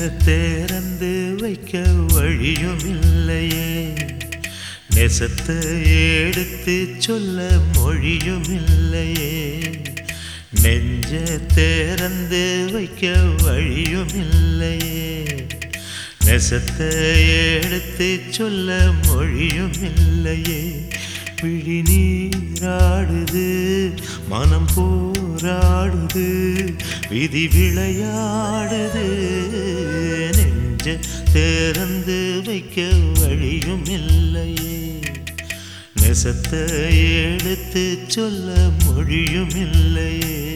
தேர்ந்து வைக்க வழியும் இல்லையே, நெசத்தை எடுத்து சொல்ல மொழியும் இல்லையே. நெஞ்ச தேர்ந்து வைக்க வழியும் இல்லையே, நெசத்தை எடுத்து சொல்ல மொழியும் இல்லையே. விழி நீராடுது, மனம் போராடுது, விதி விளையாடுது. நெஞ்ச திறந்து வைக்க வழியும் இல்லையே, நெசத்தை எடுத்து சொல்ல மொழியும் இல்லையே.